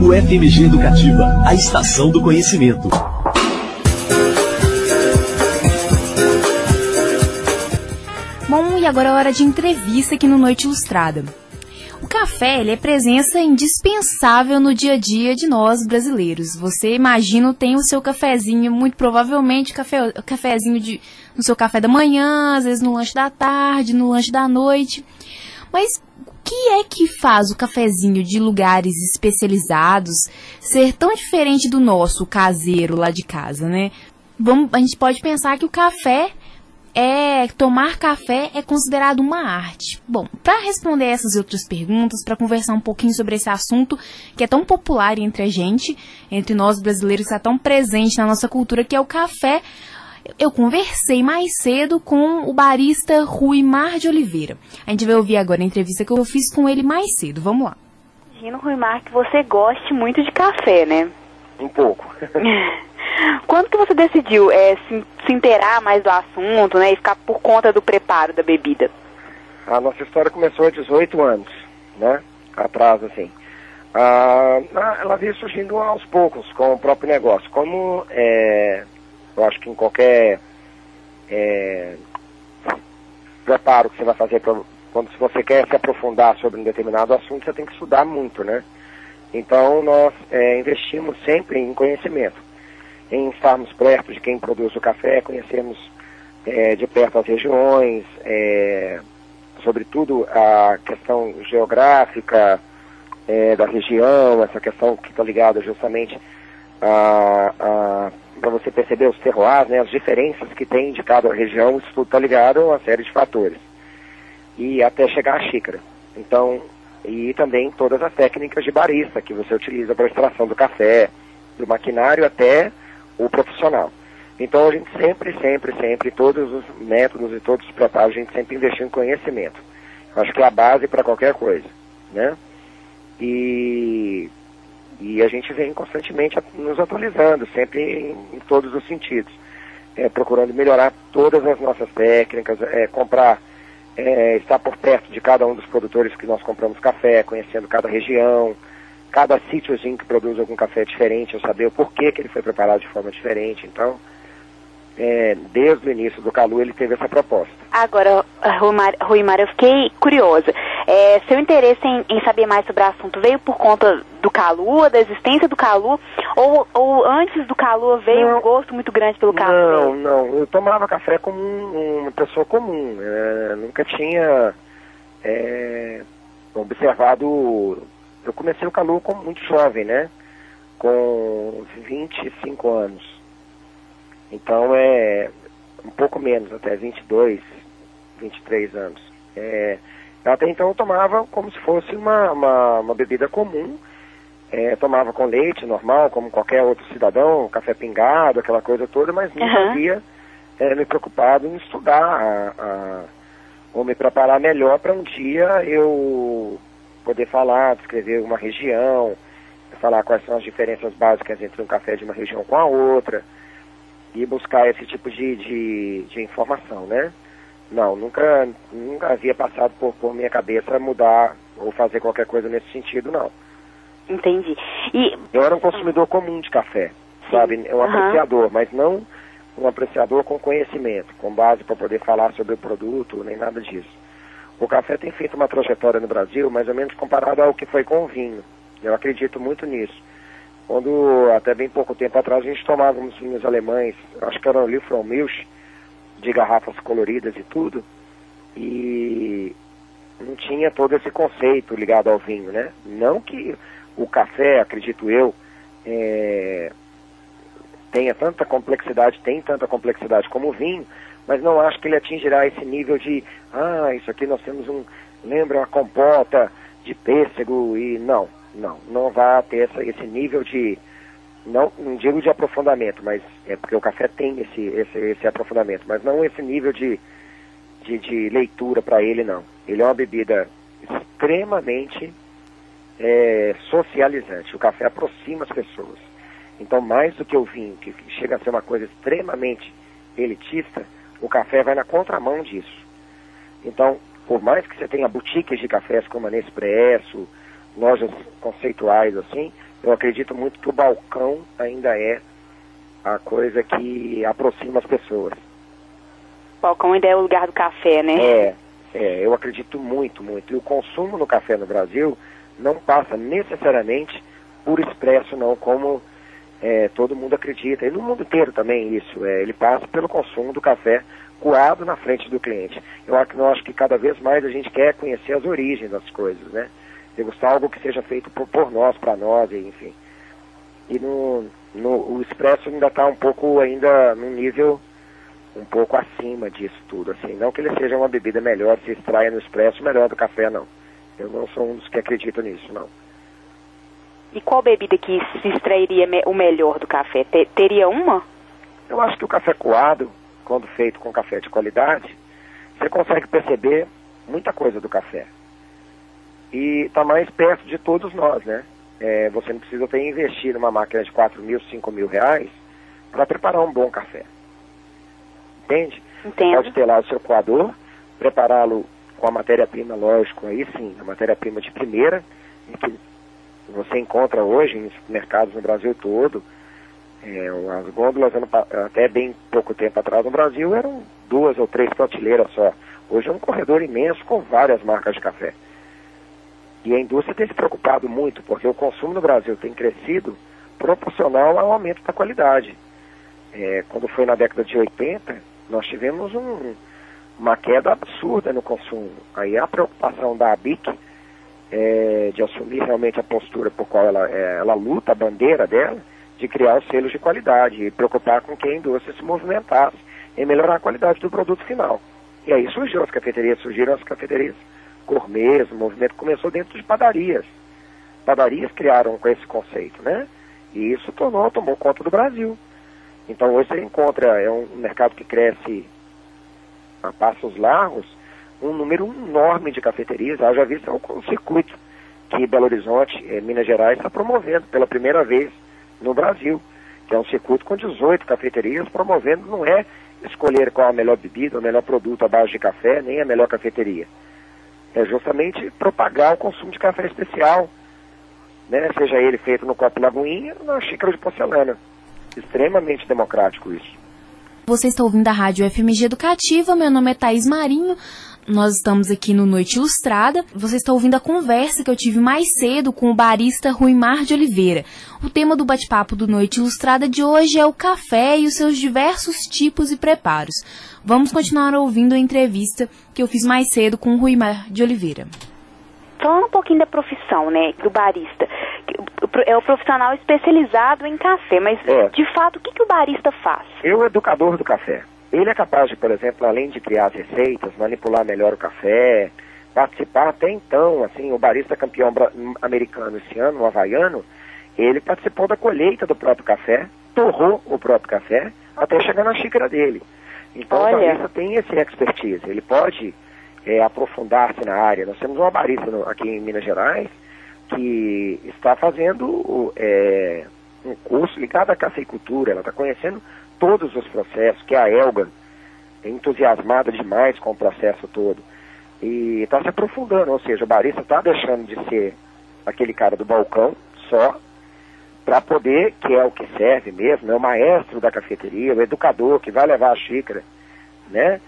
Rádio FMG Educativa, a estação do conhecimento. Bom, e agora é hora de entrevista aqui no Noite Ilustrada. O café, ele é presença indispensável no dia a dia de nós brasileiros. Você, imagino, tem o seu cafezinho, muito provavelmente cafezinho no seu café da manhã, às vezes no lanche da tarde, no lanche da noite. Mas o que é que faz o cafezinho de lugares especializados ser tão diferente do nosso caseiro lá de casa, né? A gente pode pensar que o café tomar café é considerado uma arte. Bom, para responder essas e outras perguntas, para conversar um pouquinho sobre esse assunto que é tão popular entre a gente, entre nós brasileiros, que está tão presente na nossa cultura, que é o café, eu conversei mais cedo com o barista Ruimar de Oliveira. A gente vai ouvir agora a entrevista que eu fiz com ele mais cedo. Vamos lá. Imagino, Ruimar, que você goste muito de café, né? Um pouco. Quando que você decidiu se inteirar mais do assunto, né, e ficar por conta do preparo da bebida? A nossa história começou há 18 anos, né, atrás, assim. Ela veio surgindo aos poucos com o próprio negócio. Como, eu acho que em qualquer preparo que você vai fazer, se você quer se aprofundar sobre um determinado assunto, você tem que estudar muito, né? Então, nós investimos sempre em conhecimento, em estarmos perto de quem produz o café, conhecermos de perto as regiões, sobretudo a questão geográfica da região, essa questão que está ligada justamente para você perceber os terroirs, né, as diferenças que tem de cada região. Isso tudo está ligado a uma série de fatores, e até chegar à xícara. Então, e também todas as técnicas de barista que você utiliza para a extração do café, do maquinário até o profissional. Então a gente sempre, todos os métodos e todos os preparos, a gente sempre investiu em conhecimento. Eu acho que é a base para qualquer coisa, né? E a gente vem constantemente nos atualizando, sempre em todos os sentidos, procurando melhorar todas as nossas técnicas, estar por perto de cada um dos produtores que nós compramos café, conhecendo cada região, cada sítiozinho que produz algum café diferente, eu saber o porquê que ele foi preparado de forma diferente. Então, desde o início do Calu, ele teve essa proposta. Agora, Ruimar, eu fiquei curiosa. Seu interesse em saber mais sobre o assunto veio por conta do Calu, da existência do Calu, ou antes do Calu veio um gosto muito grande pelo café? Não. Eu tomava café como uma pessoa comum. Nunca tinha observado. Eu comecei o Calu como muito jovem, né? Com 25 anos. Então um pouco menos, até 22, 23 anos. Até então eu tomava como se fosse uma bebida comum. Tomava com leite normal, como qualquer outro cidadão, café pingado, aquela coisa toda, mas nunca havia me preocupado em estudar ou me preparar melhor para um dia eu poder falar, descrever uma região, falar quais são as diferenças básicas entre um café de uma região com a outra, e buscar esse tipo de informação, né? Não, nunca havia passado por minha cabeça mudar ou fazer qualquer coisa nesse sentido, não. Entendi. Eu era um consumidor comum de café, sabe? Um apreciador, mas não um apreciador com conhecimento, com base para poder falar sobre o produto, nem nada disso. O café tem feito uma trajetória no Brasil mais ou menos comparada ao que foi com o vinho. Eu acredito muito nisso. Quando, até bem pouco tempo atrás, a gente tomava uns vinhos alemães, acho que era o Liefeld-Milch, de garrafas coloridas e tudo, e não tinha todo esse conceito ligado ao vinho, né? Não que o café, acredito eu, tem tanta complexidade como o vinho, mas não acho que ele atingirá esse nível de, isso aqui nós temos lembra uma compota de pêssego, e não vai ter esse nível de, não digo de aprofundamento, mas porque o café tem esse aprofundamento, mas não esse nível de leitura para ele, não. Ele é uma bebida extremamente socializante. O café aproxima as pessoas. Então, mais do que o vinho, que chega a ser uma coisa extremamente elitista, o café vai na contramão disso. Então, por mais que você tenha boutiques de cafés como a Nespresso, lojas conceituais assim, Eu acredito muito que o balcão ainda é a coisa que aproxima as pessoas. O balcão ainda é o lugar do café, né? Eu acredito muito, muito. E o consumo no café no Brasil não passa necessariamente por expresso, não, como todo mundo acredita. E no mundo inteiro também isso. Ele passa pelo consumo do café coado na frente do cliente. Eu acho que cada vez mais a gente quer conhecer as origens das coisas, né? Degustar algo que seja feito por nós, para nós, enfim. E o expresso ainda está um pouco, ainda num nível um pouco acima disso tudo, assim. Não que ele seja uma bebida melhor, se extraia no expresso melhor do café, não. Eu não sou um dos que acredita nisso, não. E qual bebida que se extrairia o melhor do café? Teria uma? Eu acho que o café coado, quando feito com café de qualidade, você consegue perceber muita coisa do café. E está mais perto de todos nós, né? Você não precisa ter investido numa máquina de 4 mil, 5 mil reais para preparar um bom café. Entende? Entendo. Pode ter lá o seu coador, prepará-lo com a matéria-prima, lógico, aí sim, a matéria-prima de primeira, que você encontra hoje em mercados no Brasil todo. As gôndolas, até bem pouco tempo atrás no Brasil, eram 2 ou 3 prateleiras só. Hoje é um corredor imenso com várias marcas de café. E a indústria tem se preocupado muito, porque o consumo no Brasil tem crescido proporcional ao aumento da qualidade. Quando foi na década de 80, nós tivemos uma queda absurda no consumo. Aí a preocupação da ABIC de assumir realmente a postura por qual ela luta, a bandeira dela, de criar os selos de qualidade e preocupar com que a indústria se movimentasse em melhorar a qualidade do produto final. E aí surgiram as cafeterias gourmets, o movimento começou dentro de padarias. Padarias criaram com esse conceito, né? E isso tomou conta do Brasil. Então hoje você encontra, é um mercado que cresce a passos largos, um número enorme de cafeterias. Já visto o circuito que Belo Horizonte, Minas Gerais, está promovendo pela primeira vez no Brasil, que é um circuito com 18 cafeterias promovendo, não é escolher qual a melhor bebida, o melhor produto à base de café, nem a melhor cafeteria. É justamente propagar o consumo de café especial, né? Seja ele feito no copo Lagoinha ou na xícara de porcelana. Extremamente democrático isso. Você está ouvindo a Rádio FMG Educativa, meu nome é Thaís Marinho, nós estamos aqui no Noite Ilustrada. Você está ouvindo a conversa que eu tive mais cedo com o barista Ruimar de Oliveira. O tema do bate-papo do Noite Ilustrada de hoje é o café e os seus diversos tipos e preparos. Vamos continuar ouvindo a entrevista que eu fiz mais cedo com o Ruimar de Oliveira. Falando um pouquinho da profissão, né, do barista, é o profissional especializado em café, mas de fato, o que o barista faz? Eu, educador do café. Ele é capaz de, por exemplo, além de criar as receitas, manipular melhor o café, participar até então, assim, o barista campeão americano esse ano, o havaiano, ele participou da colheita do próprio café, torrou o próprio café, até chegar na xícara dele. Então o barista tem esse expertise, ele pode aprofundar-se na área. Nós temos uma barista aqui em Minas Gerais que está fazendo um curso ligado à cafeicultura, ela está conhecendo todos os processos, que é a Elga, é entusiasmada demais com o processo todo. E está se aprofundando, ou seja, o barista está deixando de ser aquele cara do balcão só, para poder, que é o que serve mesmo, é o maestro da cafeteria, o educador que vai levar a xícara, né?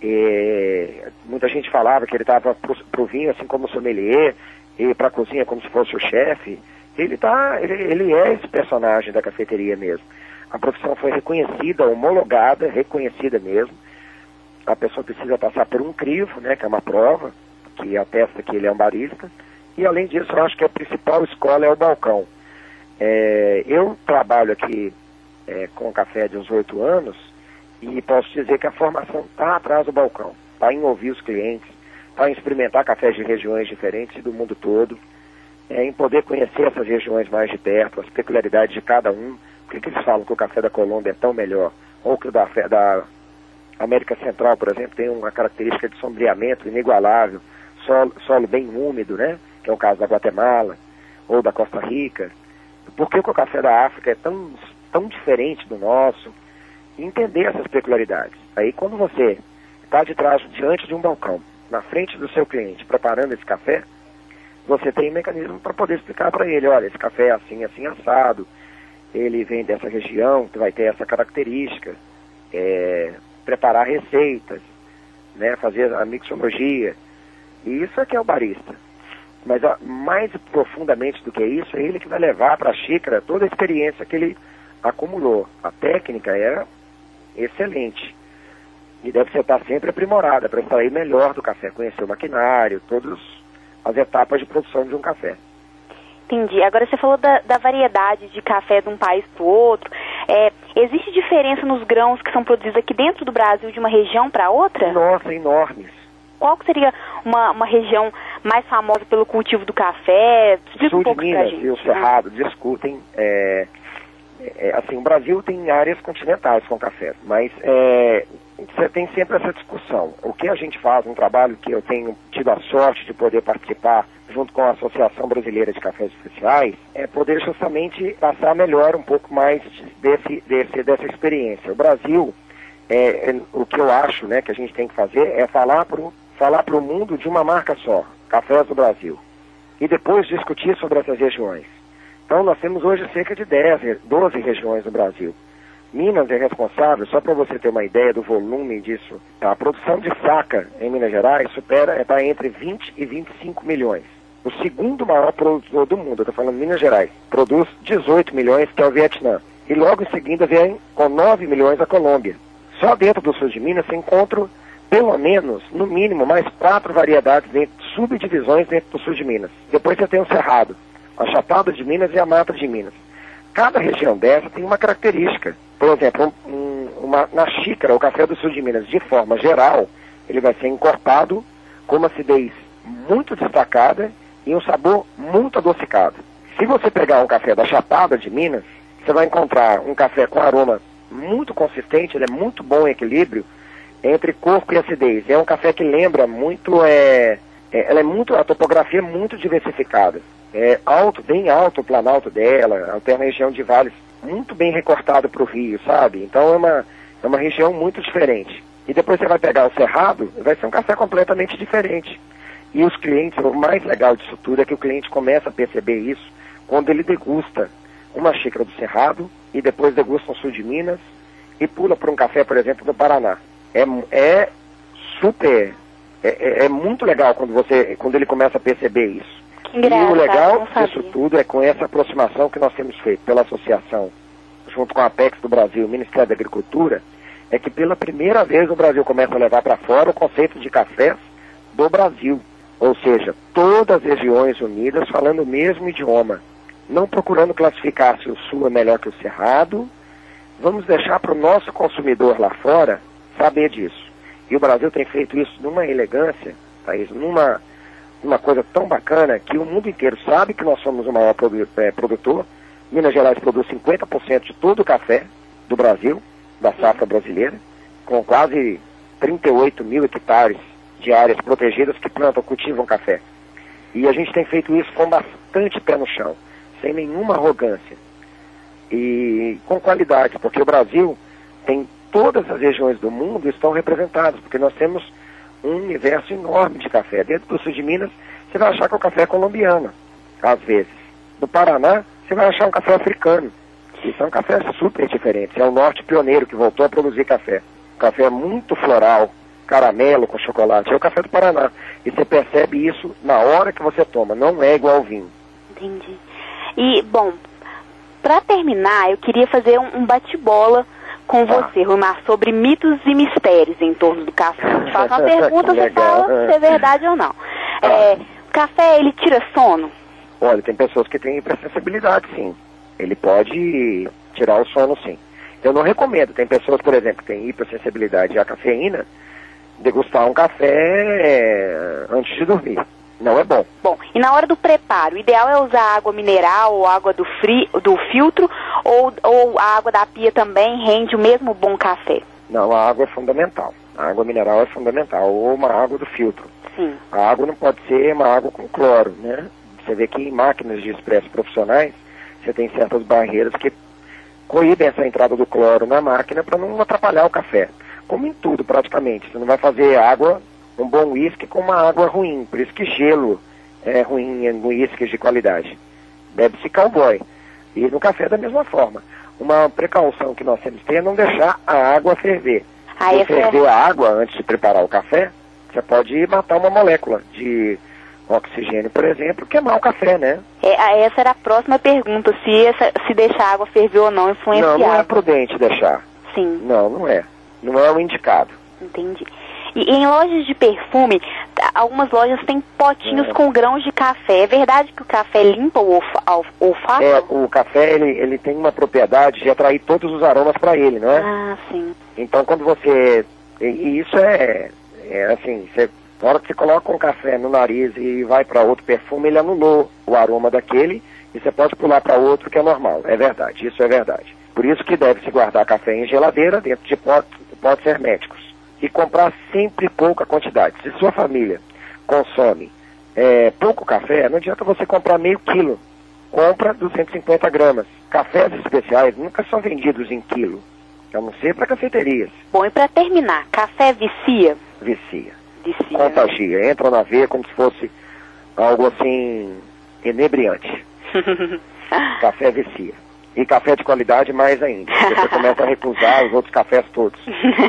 Muita gente falava que ele estava pro vinho assim como sommelier, e para a cozinha como se fosse o chefe. Ele é esse personagem da cafeteria mesmo. A profissão foi reconhecida, homologada, reconhecida mesmo. A pessoa precisa passar por um crivo, né, que é uma prova, que atesta que ele é um barista. E além disso, eu acho que a principal escola é o balcão. Eu trabalho aqui com café de uns 8 anos, e posso dizer que a formação está atrás do balcão, está em ouvir os clientes, está em experimentar cafés de regiões diferentes do mundo todo, em poder conhecer essas regiões mais de perto, as peculiaridades de cada um. Por que eles falam que o café da Colômbia é tão melhor? Ou que o da América Central, por exemplo, tem uma característica de sombreamento inigualável, solo bem úmido, né? Que é o caso da Guatemala, ou da Costa Rica. Por que o café da África é tão diferente do nosso? Entender essas peculiaridades. Aí quando você está diante de um balcão, na frente do seu cliente, preparando esse café, você tem mecanismo para poder explicar para ele, olha, esse café é assim, assim, assado, ele vem dessa região, que vai ter essa característica, preparar receitas, né, fazer a mixologia, e isso é que é o barista. Mas mais profundamente do que isso, é ele que vai levar para a xícara toda a experiência que ele acumulou. A técnica é excelente e deve ser estar sempre aprimorada para extrair melhor do café, conhecer o maquinário, todas as etapas de produção de um café. Entendi. Agora você falou da variedade de café de um país para o outro. Existe diferença nos grãos que são produzidos aqui dentro do Brasil de uma região para outra? Nossa, enormes. Qual que seria uma região mais famosa pelo cultivo do café? Explica um pouco pra gente. Sul de Minas e o Cerrado discutem. Assim, o Brasil tem áreas continentais com café, mas você tem sempre essa discussão. O que a gente faz, um trabalho que eu tenho tido a sorte de poder participar junto com a Associação Brasileira de Cafés Especiais, é poder justamente passar melhor um pouco mais dessa experiência. O Brasil, o que eu acho, né, que a gente tem que fazer é falar para o mundo de uma marca só, Cafés do Brasil, e depois discutir sobre essas regiões. Então nós temos hoje cerca de 12 regiões no Brasil. Minas é responsável, só para você ter uma ideia do volume disso, a produção de saca em Minas Gerais está entre 20 e 25 milhões. O segundo maior produtor do mundo, eu estou falando Minas Gerais, produz 18 milhões, que é o Vietnã. E logo em seguida vem com 9 milhões a Colômbia. Só dentro do sul de Minas você encontra pelo menos, no mínimo, mais 4 variedades, subdivisões dentro do sul de Minas. Depois você tem o Cerrado, a Chapada de Minas e a Mata de Minas. Cada região dessa tem uma característica. Por exemplo, na xícara, o café do sul de Minas, de forma geral, ele vai ser encorpado com uma acidez muito destacada e um sabor muito adocicado. Se você pegar um café da Chapada de Minas, você vai encontrar um café com aroma muito consistente, ele é muito bom em equilíbrio entre corpo e acidez. É um café que lembra muito, a topografia é muito diversificada. É alto, bem alto o planalto dela, tem uma região de vales muito bem recortada para o rio, sabe? Então é uma região muito diferente. E depois você vai pegar o Cerrado, vai ser um café completamente diferente. E os clientes, o mais legal disso tudo é que o cliente começa a perceber isso quando ele degusta uma xícara do Cerrado e depois degusta um sul de Minas e pula para um café, por exemplo, do Paraná. É muito legal quando ele começa a perceber isso. Que engraçado, e o legal disso tudo é com essa aproximação que nós temos feito pela associação, junto com a Apex do Brasil e o Ministério da Agricultura, é que pela primeira vez o Brasil começa a levar para fora o conceito de cafés do Brasil. Ou seja, todas as regiões unidas falando o mesmo idioma, não procurando classificar se o Sul é melhor que o Cerrado. Vamos deixar para o nosso consumidor lá fora saber disso. E o Brasil tem feito isso numa elegância, Thaís, numa coisa tão bacana que o mundo inteiro sabe que nós somos o maior produtor. Minas Gerais produz 50% de todo o café do Brasil, da safra brasileira, com quase 38 mil hectares de áreas protegidas que cultivam café. E a gente tem feito isso com bastante pé no chão, sem nenhuma arrogância. E com qualidade, porque o Brasil tem todas as regiões do mundo estão representadas, porque nós temos um universo enorme de café. Dentro do sul de Minas, você vai achar que o café é colombiano, às vezes. No Paraná, você vai achar um café africano. E são cafés super diferentes. É o norte pioneiro que voltou a produzir café. O café é muito floral, caramelo com chocolate. É o café do Paraná. E você percebe isso na hora que você toma. Não é igual ao vinho. Entendi. E, bom, para terminar, eu queria fazer um bate-bola com você, Rumar, sobre mitos e mistérios em torno do café. Eu faço uma pergunta, você fala se é verdade ou não. Café, ele tira sono? Olha, tem pessoas que têm hipersensibilidade, sim. Ele pode tirar o sono, sim. Eu não recomendo. Tem pessoas, por exemplo, que têm hipersensibilidade à cafeína, degustar um café antes de dormir. Não é bom. Bom, e na hora do preparo, o ideal é usar água mineral ou água do filtro, ou a água da pia também rende o mesmo bom café? Não, a água é fundamental. A água mineral é fundamental, ou uma água do filtro. Sim. A água não pode ser uma água com cloro, né? Você vê que em máquinas de expresso profissionais, você tem certas barreiras que coíbem essa entrada do cloro na máquina para não atrapalhar o café. Como em tudo, praticamente. Você não vai fazer água, um bom uísque com uma água ruim. Por isso que gelo ruim em uísques de qualidade. Bebe-se cowboy. E no café da mesma forma. Uma precaução que nós temos que ter é não deixar a água ferver. Se ferver a água antes de preparar o café, você pode matar uma molécula de oxigênio, por exemplo, queimar o café, né? Essa era a próxima pergunta, se deixar a água ferver ou não influenciar. Não é prudente deixar. Sim. Não é. Não é o indicado. Entendi. E em lojas de perfume, algumas lojas têm potinhos com grãos de café. É verdade que o café limpa o olfato? O café, ele tem uma propriedade de atrair todos os aromas para ele, não é? Ah, sim. Então, quando você... E isso assim, na hora que você coloca um café no nariz e vai para outro perfume, ele anulou o aroma daquele e você pode pular para outro, que é normal. É verdade, isso é verdade. Por isso que deve-se guardar café em geladeira, dentro de potes herméticos. E comprar sempre pouca quantidade. Se sua família consome pouco café, não adianta você comprar meio quilo. Compra 250 gramas. Cafés especiais nunca são vendidos em quilo, a não ser para cafeterias. Bom, e para terminar, café vicia? Vicia. Contagia. Entra na veia como se fosse algo assim inebriante. Café vicia. E café de qualidade mais ainda. Você começa a recusar os outros cafés todos.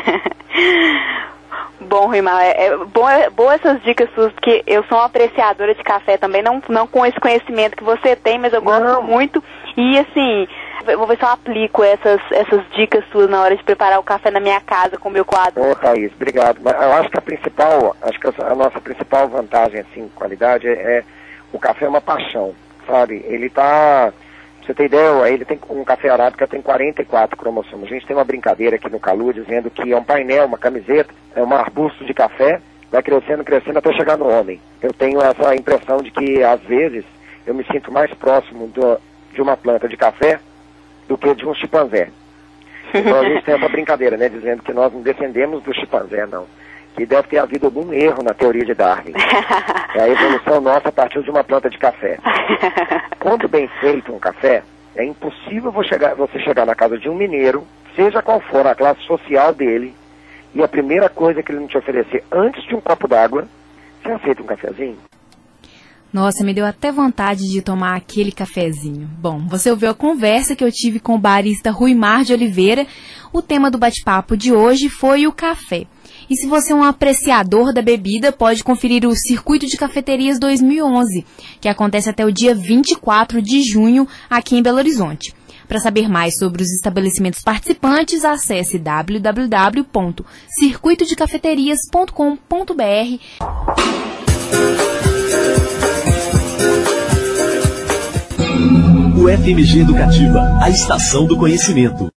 Bom, Ruimar, boa essas dicas suas, porque eu sou uma apreciadora de café também, não com esse conhecimento que você tem, mas eu gosto muito. E assim, eu vou ver se eu aplico essas dicas suas na hora de preparar o café na minha casa com o meu quadro. Ô, Thaís, obrigado. Mas eu acho que a nossa principal vantagem, assim, qualidade, o café é uma paixão, sabe? Ele tá... Você tem ideia, ele tem um café arábica, tem 44 cromossomos. A gente tem uma brincadeira aqui no Calu dizendo que é um painel, uma camiseta, é um arbusto de café, vai crescendo até chegar no homem. Eu tenho essa impressão de que, às vezes, eu me sinto mais próximo de uma planta de café do que de um chimpanzé. Então a gente tem essa brincadeira, né, dizendo que nós não descendemos do chimpanzé, não. Que deve ter havido algum erro na teoria de Darwin. A evolução nossa partiu de uma planta de café. Quando bem feito um café, é impossível você chegar na casa de um mineiro, seja qual for a classe social dele, e a primeira coisa que ele não te oferecer antes de um copo d'água, você aceita um cafezinho? Nossa, me deu até vontade de tomar aquele cafezinho. Bom, você ouviu a conversa que eu tive com o barista Ruimar de Oliveira. O tema do bate-papo de hoje foi o café. E se você é um apreciador da bebida, pode conferir o Circuito de Cafeterias 2011, que acontece até o dia 24 de junho aqui em Belo Horizonte. Para saber mais sobre os estabelecimentos participantes, acesse www.circuitodecafeterias.com.br. O FMG Educativa, a estação do conhecimento.